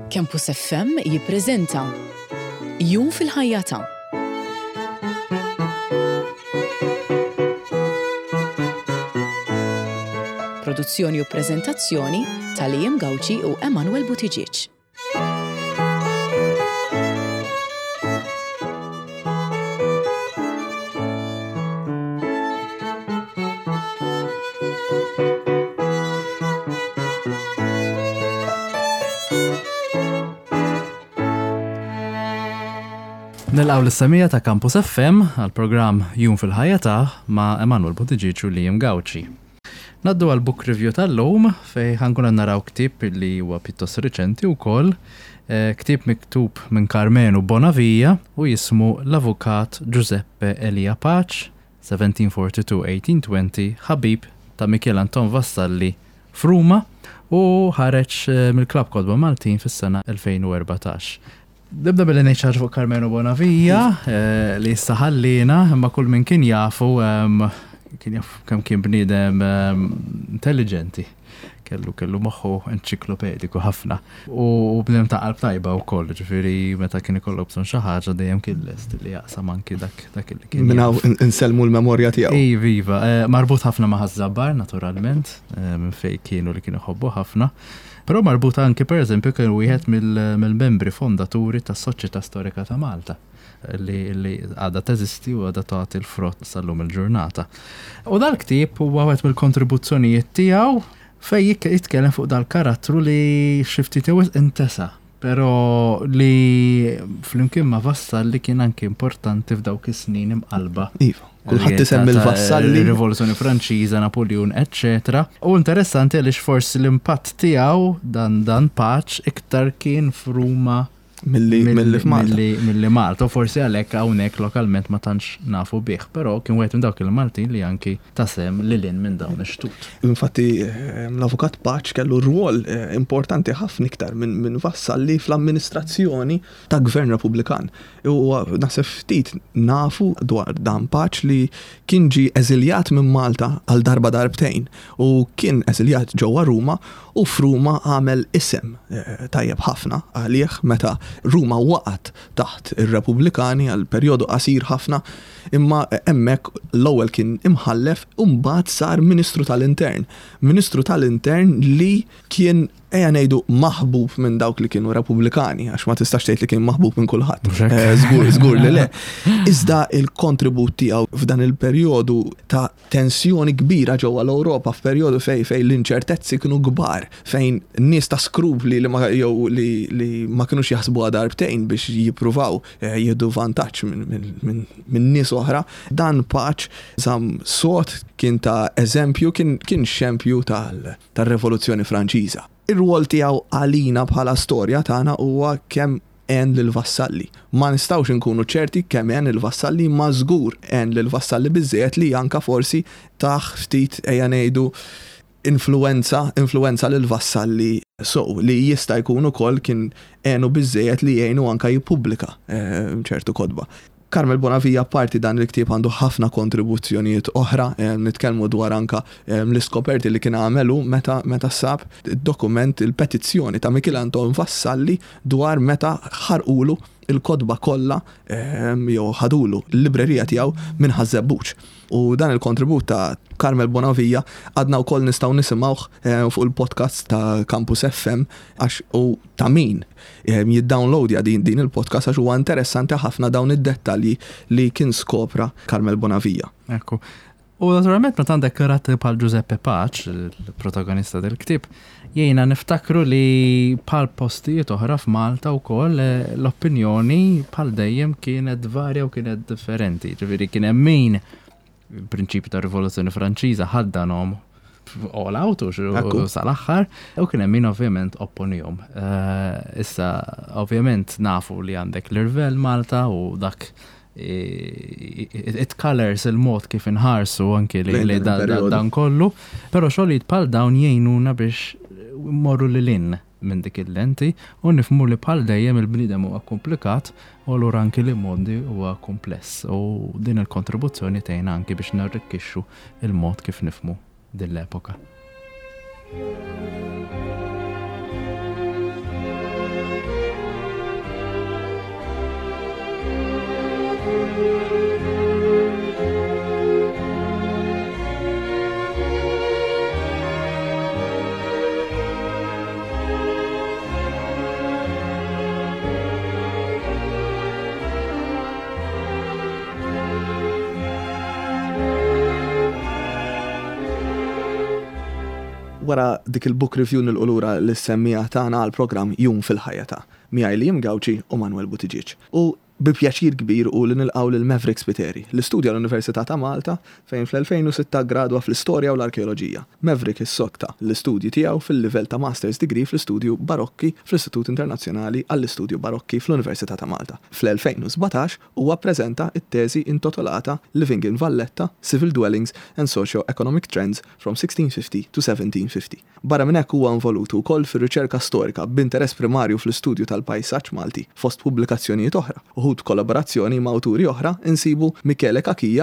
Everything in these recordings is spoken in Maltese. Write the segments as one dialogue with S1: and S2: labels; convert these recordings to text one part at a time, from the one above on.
S1: Campus FM jippreżenta Jum fil-ħajja. Produzzjoni u preżentazzjoni ta' Liam Gawci u Emanuel Buttigieg.
S2: Nilqgħu l-istamija ta' Campus FM għal-programm Jum fil-ħajja ma' Emanuel Buttigieg u Liam Gawci. Naddu għal-book review tal-lum fej ħankun naraw ktib li huwa pjuttost riċenti wkoll, ktib miktub minn Carmenu Bonavia u jismu L-Avukat Giuseppe Elia Pace, 1742-1820, ħabib ta' Michel Anton Vassalli f'Ruma u ħareġ mill-Klabb Kodba Maltin fis-sena 2014. Nibda billi ngħid fuq Carmenu Bonavia li issa ħallina, imma kull min kien jafu kemm kien bniedem intelligenti. Kellu moħħu enċiklopediku ħafna. U bniem ta' qalb tajba wkoll, ġifieri meta kien ikollu bżonn xi ħaġa dejjem kien lest li jaqsam anki dak li kien.
S3: Minnaw insellmu l-memorja tiegħu.
S2: Viva, marbut ħafna ma' ħażabbar naturalment, minn fejn kienu li kienu ħobbu ħafna. Però marbut anke pereżempju kien wieħed mill-membri fondaturi tas-Soċjetà Storika ta' Malta li għadha teżisti u għadha tagħti l-frott sal-lum il-ġurnata. U dal-ktieb huwa wieħed mill-kontribuzzjonijiet tiegħu fejn jitkellem fuq dal-karattru li xi ftit intesa', però li flimkien ma' Vassalli kien anke importanti f'dawk is-snin imqalba.
S3: Iva, kulħadd isemmi l-Vassalli,
S2: ir-Rivoluzzjoni Franċiża, Napoleon, eċċetera. U interessanti għaliex forsi l-impatt tiegħu dan Pace iktar kien f'Ruma milli Malta, u forsi għalhekk hawnhekk lokalment ma tantx nafu bih, però kien wieħed minn dawk il-Maltin li anki tasem lilin minn dawn ix-xtut.
S3: Infatti l-Avukat Pace kellu rwol importanti ħafna iktar minn Vassalli fl-amministrazzjoni ta' Gvern Repubblikan. U naħseb ftit nafu dwar dan Pace li kien ġi eżiljat minn Malta għal darbtejn u kien eżiljat ġewwa Ruma u f'Ruma għamel isem tajjeb ħafna għalih meta Ruma waqat taħt ir-Repubblikani għal perjodu qasir ħafna, imma hemmhekk l-ewwel kien imħallef u mbagħad sar Ministru tal-Intern. Ministru tal-Intern li kien ngħidu maħbub minn dawk li kienu Repubblikani, għax ma tistax tgħid li kien maħbub minn kulħadd. Żgur li le. Iżda il-kontribut tiegħu f'dan il-perjodu ta' tensjoni kbira ġewwa l-Ewropa f'perjodu fejn l-inċertezzi kienu kbar, fejn nies ta' skrupli li ma kinux jaħsbu darbtejn biex jippruvaw jieħdu vantaġġ minn nies oħra, dan Pace żamm sod kien ta' eżempju, kien xempju tar-Rivoluzzjoni Franċiża. Ir-rwol tiegħu għalina bħala storja tagħna huwa kemm għen lil-Vassalli. Ma nistgħux inkunu ċerti kemm għen lil-Vassalli, ma żgur għen lil-Vassalli biżżejjed li anke forsi taħ ftit ngħidu influenza lil-Vassalli li jista' jkun ukoll kien għenu biżżejjed li jgħinu anke jippubblika ċertu kodba. Carmel Bonavia parti dan il-ktieb għandu ħafna kontribuzzjonijiet oħra, nitkellmu dwar anka l-iskoperti li kien għamelu meta sab id-dokument il-petizzjoni ta' Michel Anton Vassalli dwar meta ħarqulu il-kodba kollha jew ħadulu l-librerija tiegħu minn Ħażebbuġ. U dan il-kontribut ta' Carmel Bonavia għadna wkoll nistgħu nisimgħuh fuq il-podcast ta' Campus FM għax u ta' min jiddownloadja din il-podcast għax huwa interessanti ħafna dawn id-dettalji li kien skopra Carmel Bonavia.
S2: Ekku. U naturalment meta għandek karatteri bħal Giuseppe Pace, il-protagonista del-ktib, jiena niftakru li bħal postijiet oħra f'Malta wkoll l-opinjoni bħal dejjem kienet varja u kienet differenti. Ġifieri kien hemm min il-prinċipju ta' Rivoluzzjoni Franċiża ħaddanhom all out u sal-aħħar u kien hemm min ovvjament opponihom. Issa ovvjament nafu li għandek l-Irvel Malta u dak it colors il-mod kif inħarsu anke li dan kollu, però xogħlijiet bħal dawn jgħinuna biex morru lil minn dik il-lenti u nifhmu li bħal dejjem il-bniedem huwa komplikat u allura anke li mondi huwa kompless u din il-kontribuzzjoni tgħinna anke biex narrikkixxu il-mod kif nifhmu din l-epoka.
S3: wara dik il-book review nil-qulura l-semmija tagħna għal-programm Jum fil-ħajja ta' miegħi Liam Gawci u Manuel Buttigieg. U bi pjaċir kbir u li nilqgħu lil Maverick Spiteri, l-istudja l-Università ta' Malta fejn fl-2006 gradwa fl-istorja u l-arkeoloġija. Maverick issokta l-istudji tiegħu fil-livell ta' Master's Degree fl-istudju barokki fl-Istitut Internazzjonali għall-Istudju Barokki fl-Università ta' Malta. Fl-2017 huwa ppreżenta t-teżi intitolata Living in Valletta: Civil Dwellings and Socio-Economic Trends from 1650 to 1750. Barra minn hekk huwa involut ukoll fir-riċerka storika b'interess primarju fl-istudju tal-pajsaġġ Malti fost pubblikazzjonijiet oħra. Uħud kollaborazzjoni ma' awturi oħra insibu Michele Kakija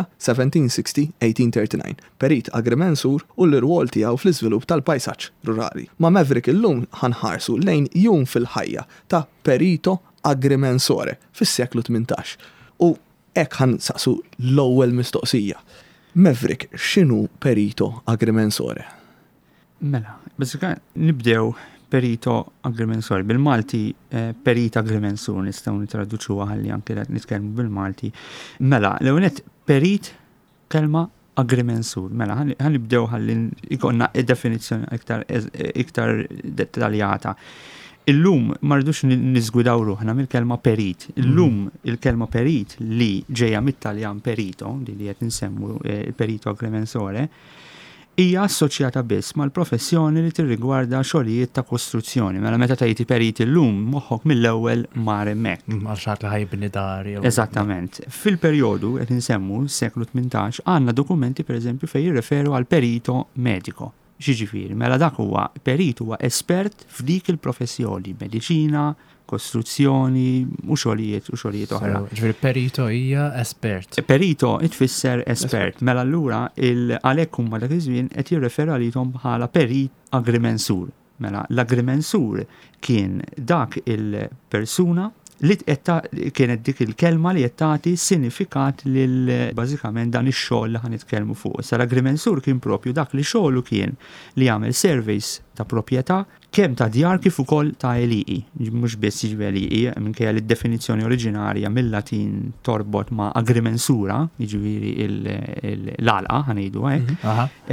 S3: 1760-1839, perit agrimensur u l-irwol tiegħu fl-iżvilupp tal-pajsaġġ rurali. Ma' Maverick illum ħanħarsu lejn Jum fil-ħajja ta' perito agrimensore fis-seklu 18. U hekk ħansaqsu l-ewwel mistoqsija. Maverick, x'inhu perito agrimensore?
S4: Mela, bażika nibdew perito agrimensor. Bil-Malti perito agrimensur nistgħu nitraduċuha ħalli anke nitkellmu bil-Malti. Mela, l-ewwel perit kelma agrimensur. Mela, ħanibdew ħalli ikonna definizzjoni iktar dettaljata. Illum ma rridux niżgudaw ruħna mill-kelma perit. Illum il-kelma perit li ġejja mit-Taljan perito, li qed insemmu perito agrimensore, hija assoċjata biss mal-professjoni li tirrigwarda xogħlijiet ta' kostruzzjoni. Mela meta tgħid perit illum moħħok mill-ewwel mar hemmhekk.
S2: Għal xatt li ħajbni dar.
S4: Eżattament. Fil-perjodu qed insemmu s-seklu 18 għandna dokumenti pereżempju fejn jirreferu għal perito medico. Xiġifieri, mela dak huwa perit huwa espert f'dik il-professjoni, mediċina, kostruzzjoni u xogħlijiet oħra.
S2: Ġifieri perito hija espert.
S4: Perito tfisser espert. Mela allura għalhekk huma dak iż-żmien qed jirreferu għalihom bħala perit agrimensur. Mela l-agrimensur kien dak il-persuna li kienet dik il-kelma li qed tagħti sinifikat lil bażikament dan ix-xogħol li ħanitkellmu fuq. L-agrimensur kien propju dak li xogħlu kien li jagħmel surveys ta' proprjetà kemm ta' djar kif ukoll ta' eliqi. Mhux biss jiġri eliqi, minkejja li d-definizzjoni oriġinarja mill-Latin torbot ma' agrimensura, jiġifieri l-għalqa ħanejdu hekk.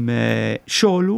S4: Xogħlu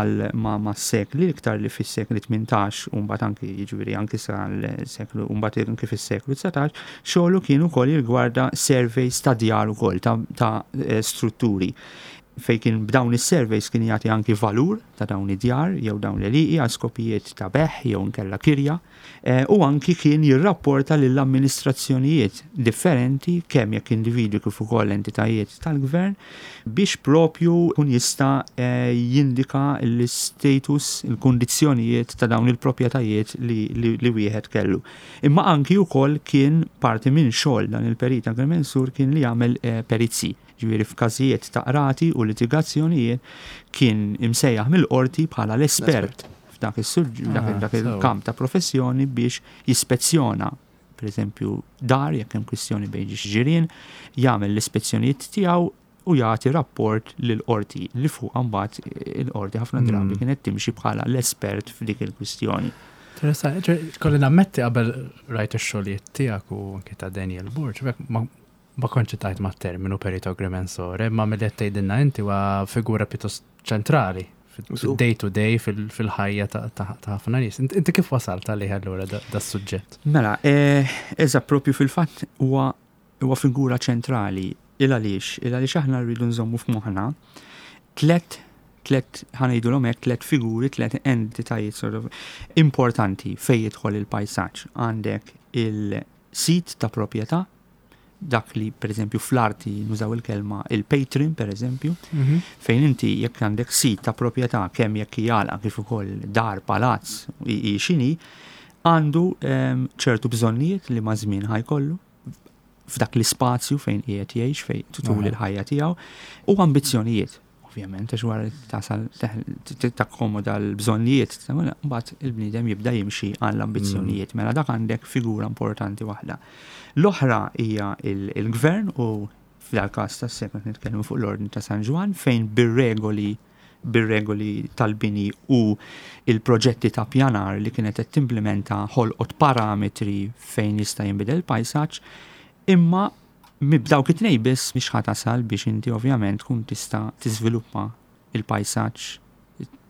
S4: mas-sekli iktar li fis-sekli 18 u mbagħad anki jiġifieri anki sal-seklu u mbagħad anki fis-seklu 19, xogħlu kien ukoll jirgwarda surveys ta' djar ukoll ta' strutturi. Fej kien b'dawn is-surveys kien jagħti anki valur ta' dawn id-djar jew dawn l-eliqi għal skopijiet ta' beħ jew nkella kirja u anki kien jirrapporta lill-amministrazzjonijiet differenti kemm jekk individwi kif ukoll entitajiet tal-gvern biex propju kun jista' jindika l-status, il-kundizzjonijiet ta' dawn il-proprjetajiet li wieħed kellu. Imma anki wkoll kien parti minn xogħol dan il-perit agrimensur kien li jagħmel perizzi. Ġifieri f'każijiet ta' qrati u litigazzjonijiet kien imsejjaħ mill-qorti bħala l-espert f'dak il-kamp ta' professjoni biex jispezzjona, pereżempju dar jekk hemm kwistjoni bejn ġirien, jagħmel l-ispezzjonijiet tiegħu u jagħti rapport lill-qorti li fuq mbagħad il-qorti ħafna drabi kienet timxi bħala l-espert f'dik il-kwistjoni.
S2: Interessanti, kolli nammetti qabel rajt ix-xogħlijiet tiegħek u anke ta' Daniel Burge, ma konċi tajt ma' terminu perito agrimensore, ma' mill-qed tgħidilna inti huwa figura pjuttost ċentrali day to day fil-ħajja ta' ħafna nies. Inti kif wasalt għalih allura das-suġġett?
S4: Mela, eżatt propju fil-fatt huwa figura ċentrali għaliex aħna rridu nżommu f'moħħna tlet ħanajdulhom hekk tlet figuri, tlet entitajiet sort of importanti fejn jidħol il-pajsaġġ. Għandek il-sit ta' proprjetà, dak li per eżempju fl-arti nużaw il-kelma il-patron per eżempju, fejn inti jekk għandek sit ta' proprjetà kemm jekk jgħalaq kif ukoll dar, palazz xini, għandu ċertu bżonnijiet li ma' żmien ħajkollu f'dak l-ispazju fejn qiegħed jgħix fejn tutul il-ħajja tiegħu u ambizzjonijiet. Ovvjament, għax wara tasal takkomoda l-bżonnijiet, mbagħad il-bniedem jibda jimxi għall ambizzjonijiet. Mela dak għandek figura importanti waħda. L-oħra hija il-gvern u fil-każ tas-seklu nitkellmu fuq l-Ordni ta' San Ġwan fejn bir-regoli tal-bini u il-proġetti ta' pjanar li kienet qed timplementa ħolqot parametri fejn jista' jinbidel pajsaġġ, imma mibdaw kitnej biss biex ħatasal biex inti ovvjament kun tista' tiżviluppa il-pajsaġġ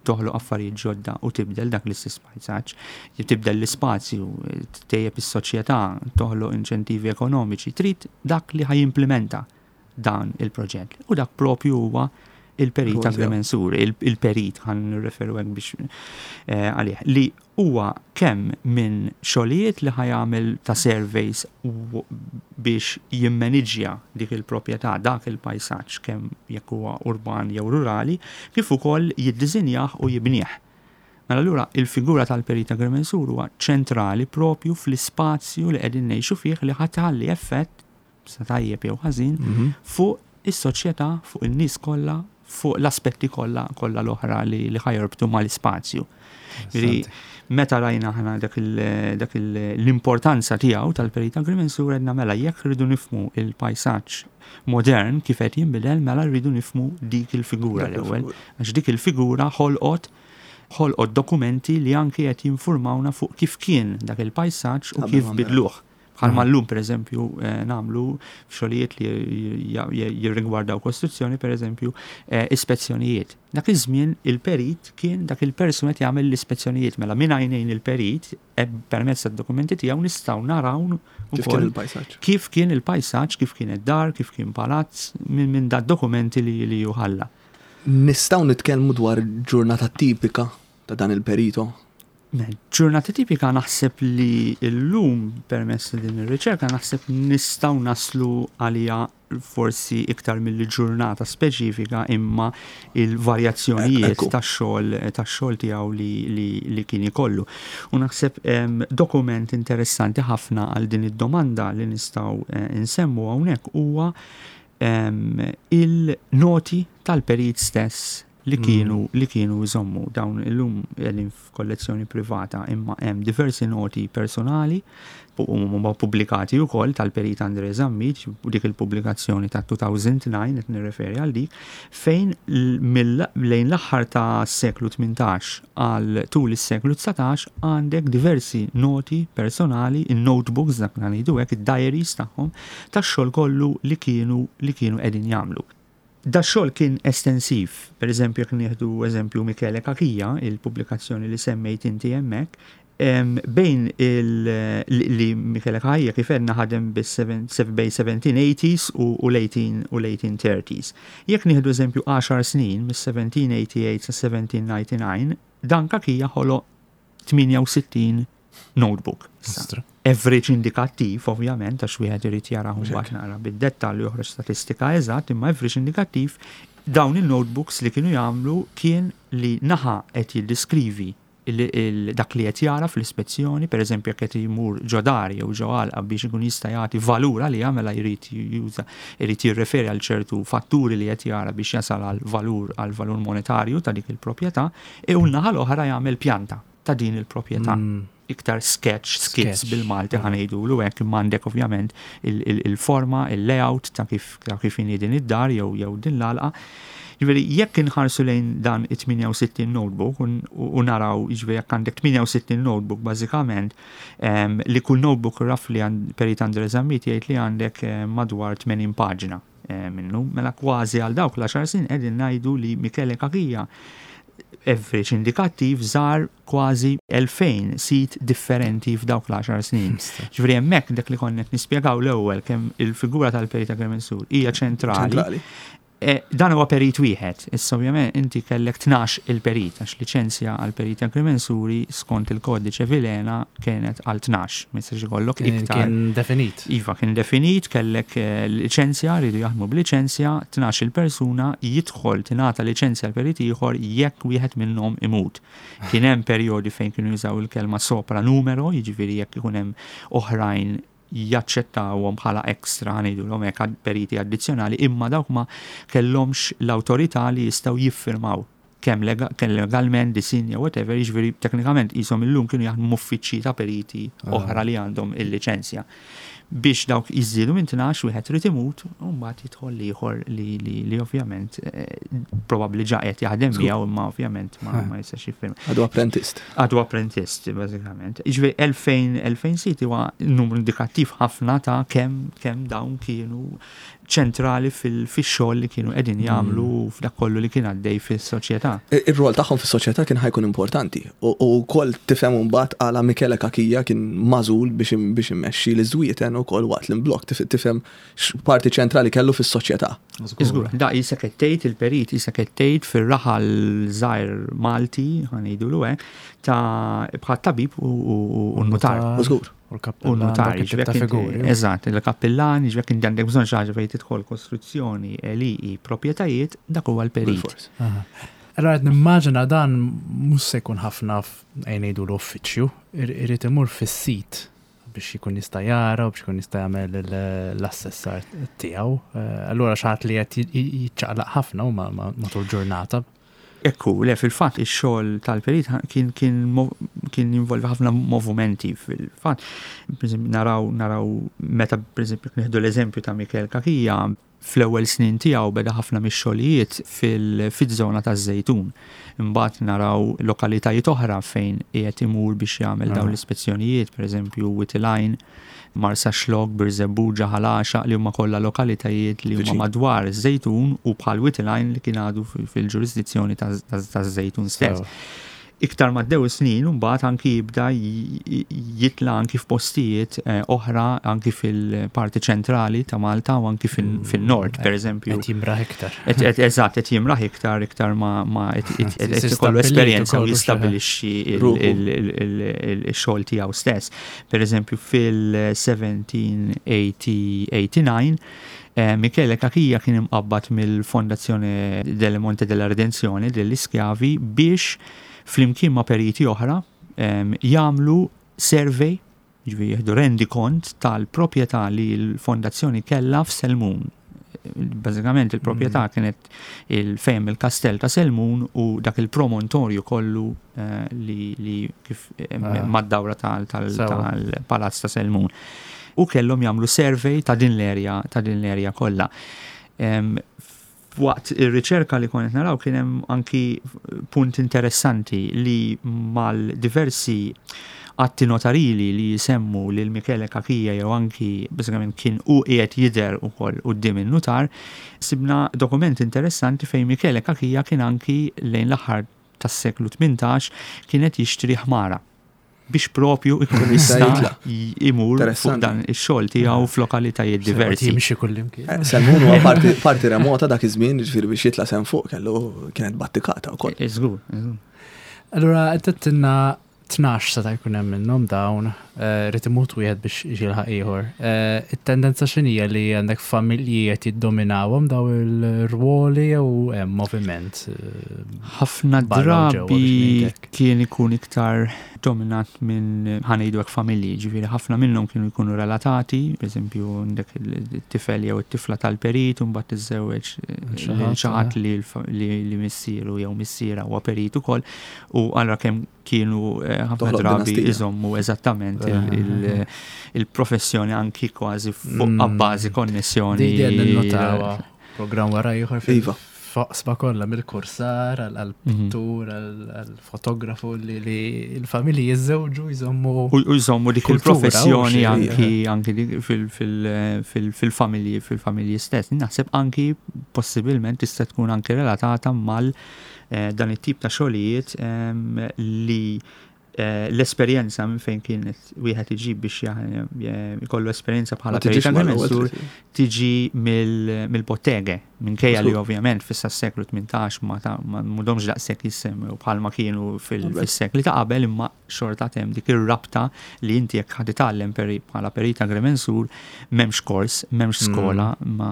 S4: toħloq affarijiet ġodda u tibdel dak l-istess pajsaġġ, tibdel l-ispazju, tejjeb is-soċjetà, toħloq inċentivi ekonomiċi, trid dak li ħajimplementa dan il-proġett. U dak propju huwa il-perit agrimensur, il-perit ħan referu għek biex għalih, li huwa kemm minn xogħlijiet li ħajamel ta' surveys biex jimmaniġja dik il-proprjetà, dak il-pajsaġġ kemm jekk huwa urban jew rurali, kif ukoll jiddiżinjah u jibnieh. Mela allura il-figura tal-perit agrimensur huwa ċentrali propju fl-ispazju li qegħdin ngħixu fih li ħatħalli effett sa tajjeb jew ħażin fuq is-soċjetà, fuq in-nies kollha, fuq l-aspetti kollha l-oħra li ħajorbtu mal-ispazju. Meta rajna ħana dak l-importanza tiegħu tal-perit agrimensur għedna mela jekk rridu nifmu il-pajsaġġ modern kif qed jinbidel mela rridu nifmu dik il-figura l-ewwel. Għax dik il-figura ħolqot dokumenti li anke qed jinformawna fuq kif kien dak il-pajsaġġ u kif bidluh. Bħalma llum pereżempju nagħmlu xogħlijiet li jirrigwardaw kostruzzjoni pereżempju ispezzjonijiet. Dak iż-żmien il-perit kien dak il-persuna qed jagħmel l-ispezzjonijiet mela minn għajnejn il-perit permezz tad-dokumenti tiegħu nistgħu naraw kif kien il-pajsaġġ, kif kien id-dar, kif kien palazz minn dat-dokumenti li juħalla.
S3: Nistgħu nitkellmu dwar ġurnata tipika ta' dan il-perito?
S4: Ġurnata tipika naħseb li l-lum permess din ir-riċerka naħseb nistgħu naslu għalija forsi iktar mill-ġurnata speċifika imma il-varjazzjonijiet tax-xogħol tiegħu li kien ikollu. U naħseb dokument interessanti ħafna għal din id-domanda li nistgħu insemmu hawnhekk huwa il-noti tal-perit stess li kienu jżommu dawn illum qegħdin f'kollezzjoni privata imma hemm diversi noti personali huma pubblikati wkoll tal-perit Andrej Zammit u dik il-pubblikazzjoni ta' 2009 qed nirreferi għal dik fejn lejn l-aħħar ta' s-seklu 18 għal tul is-seklu 19 għandek diversi noti personali in-notebooks dak ngħidu hekk id-diaries tagħhom tax-xogħol kollu li kienu qegħdin jagħmlu. Da xogħol kien estensiv, per eżempju jekk nieħdu eżempju Michele Kakija, il-pubblikazzjoni li semmejt inti hemmhekk, bejn li Michele Kakija kif għedna ħadem bejn 1780s u l-1830s. Jekk nieħdu eżempju 10 snin mis-1788 sa 1799, dan Kakija ħoloq 68 notebook. Average indikattiv, ovvjament, għax wieħed irid jara mbagħad nara bid-dettall joħroġ statistika eżatt, imma average indikattiv dawn il-notebooks li kienu jagħmlu kien li naħa qed jiddiskrivi dak li qed jara fl-ispezzjoni, pereżempju jekk qed imur ġo dar jew ġo għalqa biex ikun jista' jagħti valur li jagħmel irid jirreferi għal ċertu fatturi li qed jara biex jasal għal valur monetarju ta' dik il-proprjetà u naħa l-oħra jagħmel pjanta ta' din il-proprjetà. Iktar skits bil-Malti ħanejdulu hekk imma għandek ovvjament il-forma, il-layout ta' kif inhi din id-dar jew din l-għalqa. Ġifieri jekk inħarsu lejn dan it-68 notebook u naraw ġifieri jekk għandek 68 notebook bażikament li kull notebook rafli perit Andrej Zammit jgħid li għandek madwar 80 paġna minnu, mela kważi għal dawk l-10 snin qegħdin ngħidu li Michele Kakija average indikattiv żar kważi 2000 sit differenti f'dawk l-10 snin. Ġifieri hemmhekk dak li konna nispjegaw l-ewwel kemm il-figura tal-perit agrimensur hija ċentrali. Dan huwa perit wieħed. Issa ovvjament inti kellek 12 il-perit għax liċenzja għal perit agrimensuri skont il-kodiċe Vilena kienet għal 12. Ma jistax ikollok iktar.
S2: Kien definit.
S4: Iva kien definit, kellek liċenzja, rridu jaħdmu b'liċenzja, 12 il-persuna jidħol tingħata liċenzja l perit ieħor jekk wieħed minnhom imut. Kien hemm perjodi fejn kienu jużaw il-kelma sopra numero, jiġifieri jekk ikun hemm oħrajn jaċċettawhom bħala ekstra ngħidulhom hekk periti addizzjonali imma dawk ma kellhomx l-awtorità li jistgħu jiffirmaw kemm legalment disinja whatever jiġifieri teknikament qishom illum kienu jaħdmu uffiċċji ta' periti oħra li għandhom il-liċenzja. Biex dawk iżdiedu minn 12 wieħed irid imut u mbagħad jidħol ieħor li ovvjament probabbli ġa qed jaħdem miegħu imma ovvjament ma jistax jiffirma. Għadu apprentist bażikament. Jiġifieri 2000 sit huwa numru indikattiv ħafna ta' kemm dawn kienu ċentrali fil-xogħol li kienu qegħdin jagħmlu f'dak kollu li kien għaddej fis-soċjetà.
S3: Ir-rol tagħhom fis-soċjetà kien ħajkun importanti. U wkoll tifhem mbagħad għala Michele Kakija kien magħżul biex immexxi l-iżwieten ukoll waqt l-imblok tifhem parti ċentrali kellu fis-soċjetà.
S4: Iżgur, da jisa kettejt il-perit, jisa kettejt fir-raħal żgħir Malti, ħanejdu hekk, ta' bħal tabib u n-notar.
S3: Żgur.
S4: U n-notar, eżatt, il-kappellan, ġvek kien għandek bżonn xi ħaġa fejn tidħol kostruzzjoni, eliqi, proprjetajiet, dak huwa l-perit.
S2: Allora qed nimmaġina dan mhux se jkun ħafna ngħidu l-uffiċċju, irid imur fis-sit biex jkun jista' jara u biex jkun jista' jagħmel l-assessar tiegħu. Allura xi ħadd li qed jiċċaqlaq ħafna huma matul ġurnata.
S4: Ekku, le, fil-fat, il-xol tal-perit kien involvi ħafna movimenti fil-fat. Naraw, meta, per esempio, nieħdu l-eżempju ta' Michele Kakija, fl-ewwel snin tiegħu beda ħafna mix-xogħlijiet fil-żona taż-żejtun. Imbagħad naraw lokalitajiet oħra fejn qiegħed imur biex jagħmel dawn l-ispezzjonijiet, per eżempju Witilajn, Marsa Xlok, Birżebbuġa, Ħalaxa li huma kollha lokalitajiet li huma madwar iż-żejtun u bħal Witilajn li kien għadu fil-ġurisdizzjoni taż-żejtun stess. Iktar maddew snin mbagħad anki jibda jitla anki f'postijiet oħra anki fil-parti ċentrali ta' Malta u anki fin-nord, pereżempju.
S2: Qed jimraħ iktar.
S4: Eżatt, qed jimraħ iktar ma qed ikollu esperjenza u jistabbilixxi il-xogħol tiegħu stess. Pereżempju fil-1789 Michele Kakija kien imqabbad mill-Fondazzjoni del Monte della Redenzjone dell-Iskjavi biex flimkien ma' periti oħra jagħmlu survey, ġifieri jieħdu rendi kont tal-proprjetà li l-fondazzjoni kellha f'Selmun. Bażikament il-proprjetà kienet fejn il-kastell ta' Selmun u dak il-promontorju kollu li kif mad-dawra tal-palazz ta' Selmun. U kellhom jagħmlu survey ta' din l-erja kollha. Waqt ir-riċerka li konet naraw kien hemm anki punt interessanti li mal-diversi atti notarili li jisemmu lil Michele Kakija jew anki bażikament kien qiegħed jidher ukoll quddiem in-notar, sibna dokument interessanti fejn Michele Kakija kien anki lejn l-aħħar tas-seklu 18 kienet jixtri ħmara biex propju ikun jista' imur fuq dan ix-xogħol tiegħu f'lokalitajiet diversi.
S2: Jimxi kullimkien.
S3: Selmun huwa parti remota dak iż-żmien ġifieri biex jitla' sem fuq kienet battikata wkoll.
S4: Iżgur.
S2: Allura qed tinna 12 seta' jkun hemm minnhom dawn, rid imut wieħed biex jilħaq ieħor. It-tendenza x'inhija li għandek familji qed jiddominawhom daw il-rwoli jew hemm moviment?
S4: Ħafna drabi kien ikun iktar dominat minn ħanejdu hekk familji, ġifieri ħafna minnhom kienu jkunu relatati, pereżempju għandek it-tifel jew it-tifla tal-perit u mbagħad iżżewweġ xi ħadd li missieru jew missiera huwa perit ukoll u allura kemm kienu ħafna drabi iżommu eżattament il-professjoni anki kważi fuq abbażi konnessjoni.
S2: Programm wara ieħor faqsba kollha mill-kursar għall-pittur għall-fotografu li l-familji jiżżewġu jżommu.
S4: U jżommu dik il-professjoni anki fil-familji stess. Naħseb anki possibilment tista' tkun anki relatata mal dan it-tip ta' xogħlijiet li l-esperjenza minn fejn kienet wieħed iġib biex jkollu esperjenza bħala perita agrimensur tiġi mill-bottege minkejja li ovvjament fis-seklu 18 ma mudhomx daqshekk jissemmew bħalma kienu fis-sekli ta' qabel imma xorta hemm dik ir-rabta li inti jekk ħad itgħallem bħala perita agrimensur m'hemmx kors, m'hemmx skola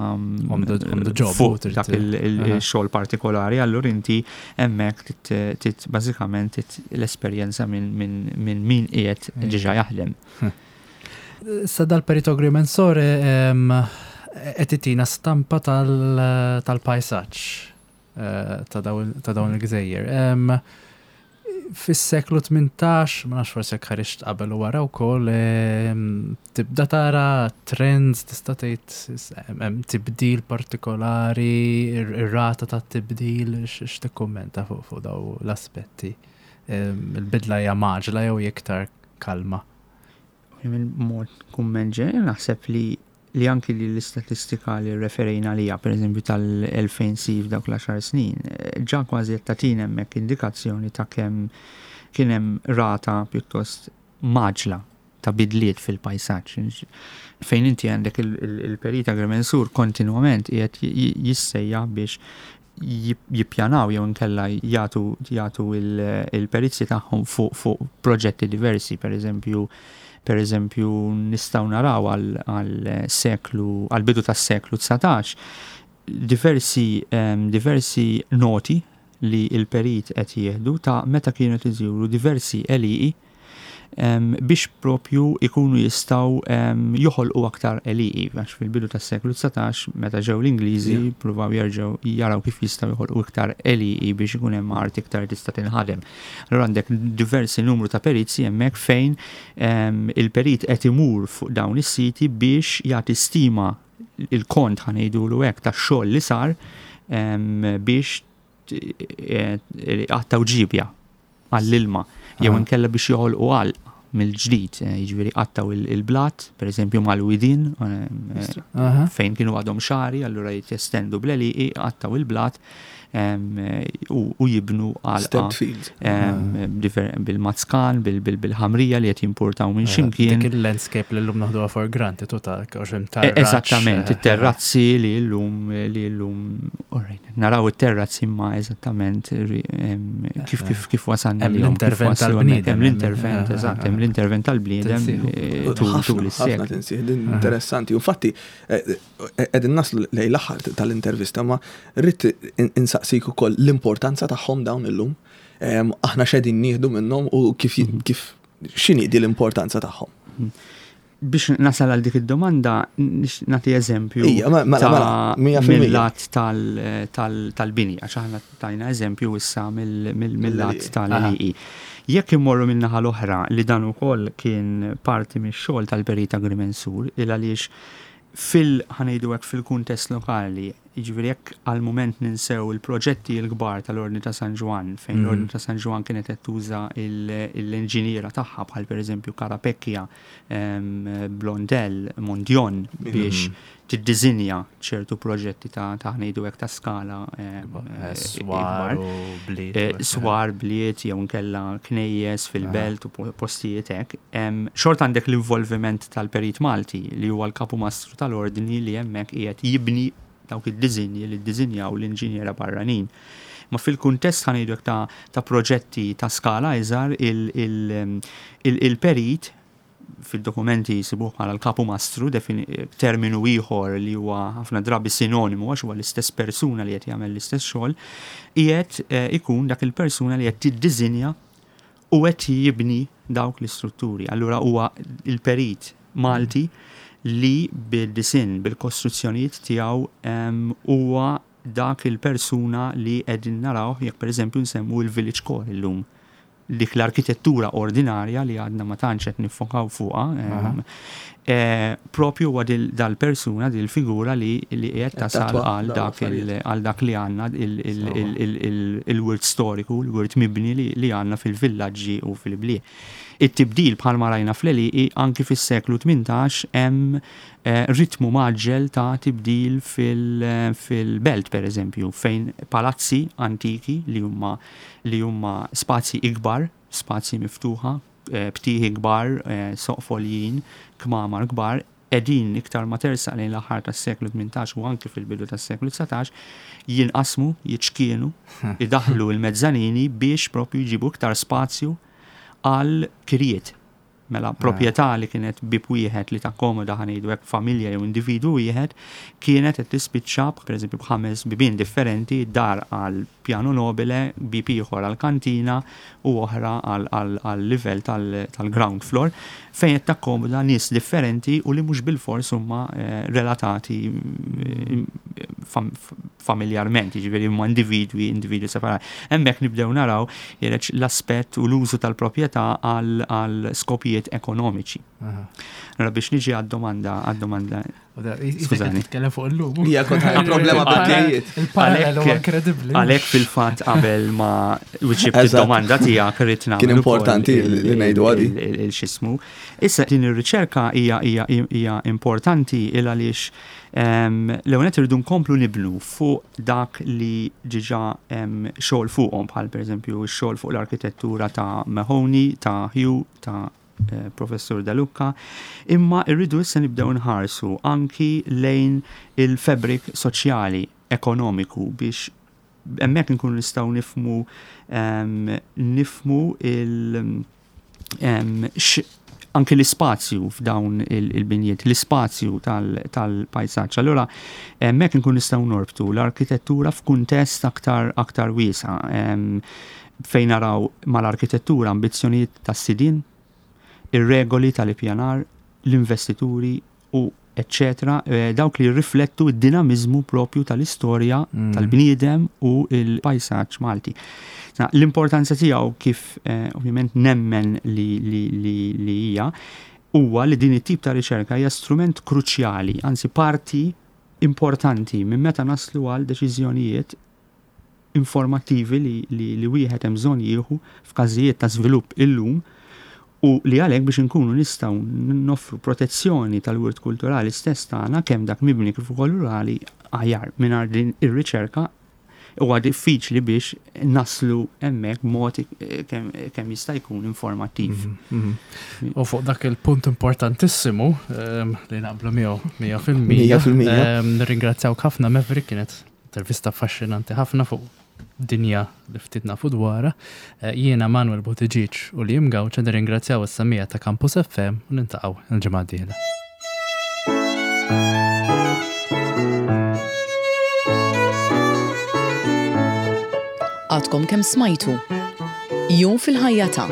S4: fuq dak il-xogħol partikolari, allura inti hemmhekk bażikament l-esperjenza minn min qiegħed ġiġa jaħdem.
S2: Sa dal-perito agrimensore qed itina stampa tal-pajsaġġ ta' dawn il-gżejjer. Fis-seklu 18, ma nafx forsi jekk ħareġ qabel u wara wkoll tibda tara trends tista' tgħid tibdil partikolari, ir-rata tat-tibdil x'tikkummenta fuq daw l-aspetti. Il-bidla hija maġla jew iktar kalma.
S4: Mod kumment ġej naħseb li li anki li l-istatistika li referejna lija, per eżempju tal-2000 dawk l-10 snin, ġa kważi tatina hemmhekk indikazzjoni ta' kemm kien hemm rata pjuttost maġla ta' bidliet fil-pajsaġġ. Fejn inti għandek il-perit agrimensur kontinwament qiegħed jissejjaħ biex jippjanaw jew inkella jagħtu il-perizzi tagħhom fuq proġetti diversi, per eżempju nistgħu naraw għal bidu tas-seklu 19 diversi noti li l-perit qed jieħdu ta' meta kienu iżuru diversi eliqi biex propju ikunu jistaw joħolqu aktar eliqi, għax fil-bidu tas-seklu 19 meta ġew l-Ingliżi pruvaw jerġgħu jaraw kif jistaw joħolqu iktar eliqi biex ikun hemm art iktar tista' tinħadem. Allura għandek diversi numru ta' perizzi hemmhekk fejn il-perit qed imur fuq dawn is-siti biex jagħti stima il-kont ħanejdulu hekk tax-xogħol li sar biex għattaw ġibja għall-ilma jew inkella biex joħolqu għal mill-ġdid, jiġifieri qattaw il-blat, pereżempju mal-widin fejn kienu għadhom xari, allura jitestendu bl-eliqi, qattaw il-blat u jibnu għalqa bil-mazzkan, bil-ħamrija li qed jimpurtaw minn ximkien.
S2: Dik il-landscape li llum naħduha for granted total terrazzi.
S4: Eżattament, it-terrazzi li llum naraw it-terrazzi imma eżattament kif wasalna li
S2: l-intervent tal-bniedem.
S4: L-intervent, eżatt, hemm l-intervent tal-bniedem tul is-seklu.
S3: Interessanti. Infatti qegħdin naslu lejn l-aħħar tal-intervista ma rrid insaqsik ukoll l-importanza tagħhom dawn illum. Aħna x'qegħdin nieħdu minnhom u kif x'inhi l-importanza tagħhom.
S4: Biex nasal għal dik id-domanda, nagħti eżempju mill-lat tal-bini, għax aħna tajna eżempju issa mill-lat tal-eliqi. Jekk immorru min-naħa l-oħra li dan ukoll kien parti mix-xogħol tal-perit agrimensur, għaliex ħanejdu fil-kuntest lokali, jiġifieri jekk għal-mument ninsew il-proġetti l-kbar tal-Ordni ta' San Juan, fejn l-Ordni ta' San Juan kienet qed tuża l-inġiniera tagħha bħal pereżempju Carapecchia, Blondel, Mondjon biex tiddiżinja ċertu proġetti ta' ħnejdu hekk ta' skala swar bliet jew nkella knejjes fil-belt u postijiet hekk. Xort għandek l-involviment tal-perit Malti li huwa l-kapu mastru tal-ordni li hemmhekk qiegħed jibni dawk id-diżinji li ddiżinjaw l-inġiniera barranin. Ma fil-kuntest ħanejdu ta' proġetti ta' skala iżgħar il-perit fil-dokumenti jisibuh bħala l-kapu mastru, terminu ieħor li huwa ħafna drabi sinonimu għax huwa l-istess persuna li qed jagħmel l-istess xogħol, qiegħed ikun dak il-persuna li qed tiddiżinja u qed jibni dawk l-istrutturi. Allura huwa il-perit Malti li bil-disin, bil-kostruzzjonijiet tiegħu huwa dak il-persuna li qegħdin naraw jekk pereżempju nsemmu il-village core illum. Dik l-arkitettura ordinarja li għadna ma tantx qed niffokaw fuqha, propju huwa dal-persuna, dil-figura li qiegħed tasal għal dak li għandna il-wirt storiku, il-wirt mibni li għandna fil-villaġġi u fil-bliet. It-tibdil bħalma rajna fl-eliqi anki fis-seklu 18 hemm ritmu maġġel ta' tibdil fil-belt pereżempju fejn palazzi antiki li huma spazji ikbar, spazji miftuħa, ptieħi kbar, soqfoljin, kmamar kbar, qegħdin iktar ma tersaq lejn l-aħħar tas-seklu 18 u anke fil-bidu tas-seklu 19 jinqasmu, jiċkienu, idaħlu l-mezzanini biex propju jġibu iktar spazju għal krijiet. Mela proprjetà li kienet bib wieħed li takkomoda ħanejdu hekk familja jew individu wieħed kienet qed tispiċċa pereżempju b'ħames bibien differenti, dar għal pjano nobile, bib ieħor għal kantina u oħra għal livell tal-ground floor fejn qed takkomoda nies differenti u li mhux bil-fors huma relatati familjarment, jiġifieri huma individwi separati. Hemmhekk nibdew naraw l-aspett u l-użu tal-proprjetà għal skopijiet raġunijiet ekonomiċi. Allora biex niġi għad-domanda. Skużani.
S2: Titkellem fuq il-lum.
S3: Hija kont ħajja problema b'tejjiet.
S2: Il-parallel huwa inkredibbli.
S4: Għalhekk fil-fatt qabel ma wiċċib id-domanda tiegħek rrid nagħmel.
S3: Kien importanti li ngħidu għadi.
S4: Il-xismu. Issa din ir-riċerka hija importanti il għaliex l-għonet irridu nkomplu nibnu fuq dak li ġiġa xogħol fuqhom bħal pereżempju x-xogħol fuq l-arkitettura ta' Mahoney, ta' Hugh, ta' Professur De Lucca, imma irridu issa nibdew nħarsu anki lejn il-fabrik soċjali, ekonomiku biex hemmhekk nkunu nistgħu nifmu anke l-ispazju f'dawn il-binjiet, l-ispazju tal-pajsaġġ. Allura hemmhekk nkunu nistgħu norbtu l-arkitettura f'kuntest aktar wiesa' fejn naraw mal-arkitettura ambizzjonijiet tas-sidien, ir-regoli tal-ippjanar, l-investituri u eccetera, dawk li riflettu id-dinamizmu propju tal-istorja tal-bniedem u il-pajsaġġ Malti. L-importanza tiegħu kif ovvjament nemmen li hija huwa li din it-tip ta' riċerka hija strument kruċjali, anzi parti importanti minn meta naslu għal deċiżjonijiet informattivi li wieħed hemm bżonn jieħu f'każijiet ta' żvilupp illum u li għalhekk biex inkunu nistgħu noffru protezzjoni tal-wirt kulturali stess tagħna kemm dak mibni kif ukoll rurali aħjar mingħajr din ir-riċerka huwa diffiċli biex naslu hemmhekk mod kemm jista' jkun informattiv.
S2: U fuq dak il-punt importantissimu li naqblu miegħu 100%. Nirringrazzjawk ħafna Maverick, kienet intervista affaxxinanti ħafna fuq dinja li ftit nafu dwarha. Jiena Manuel Buttigieg u Liam Gawċ nirringrazzjaw is-samija ta' Campus FM u nintaqgħu il-ġimgħa d-dieħla.
S1: Għadkom kemm smajtu. Jum fil-ħajja ta'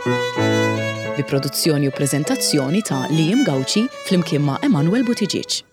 S1: bi produzzjoni u preżentazzjoni ta' Liam Gawċi flimkien ma' Emanuel Buttigieg.